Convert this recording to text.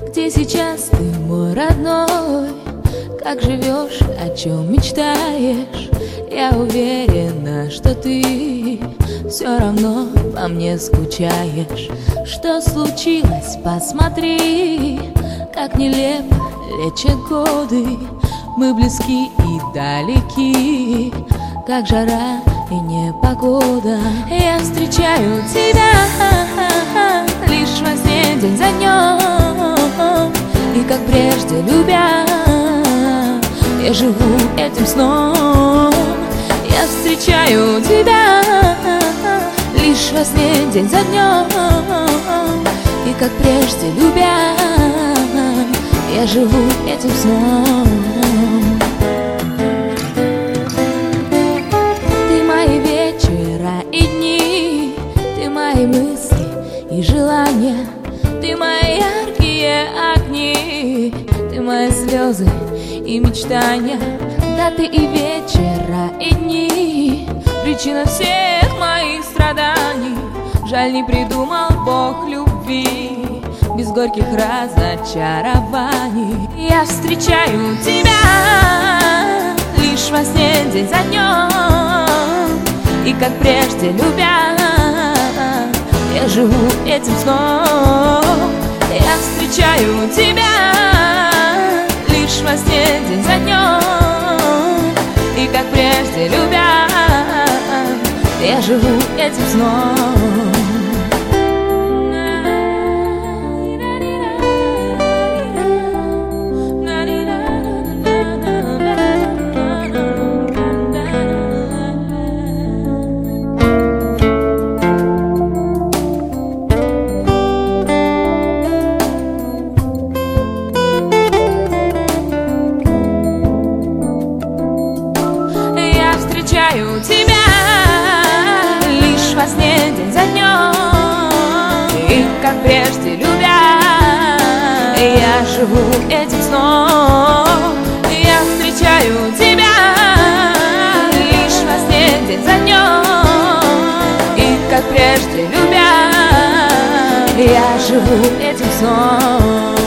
Где сейчас ты, мой родной? Как живешь, о чем мечтаешь? Я уверена, что ты все равно по мне скучаешь. Что случилось? Посмотри, как нелепо лечат годы. Мы близки и далеки, как жара и непогода. Я встречаю тебя лишь во сне, день за днем, и как прежде любя, я живу этим сном. Я встречаю тебя лишь во сне, день за днем, и как прежде любя, я живу этим сном. Ты мои вечера и дни, ты мои мысли и желания, ты мои яркие огни, ты мои слезы и мечтания. Да, ты и вечера и дни, причина всех моих страданий. Жаль, не придумал Бог любви без горьких разочарований. Я встречаю тебя лишь во сне, день за днем, и как прежде любя, я живу этим сном. Я встречаю тебя лишь во сне, день за днем, и как прежде любя, я живу этим сном. Встречаю тебя лишь во сне, день за днем, и как прежде любя, я живу этим сном. Я встречаю тебя лишь во сне, день за днем, и как прежде любя, я живу этим сном.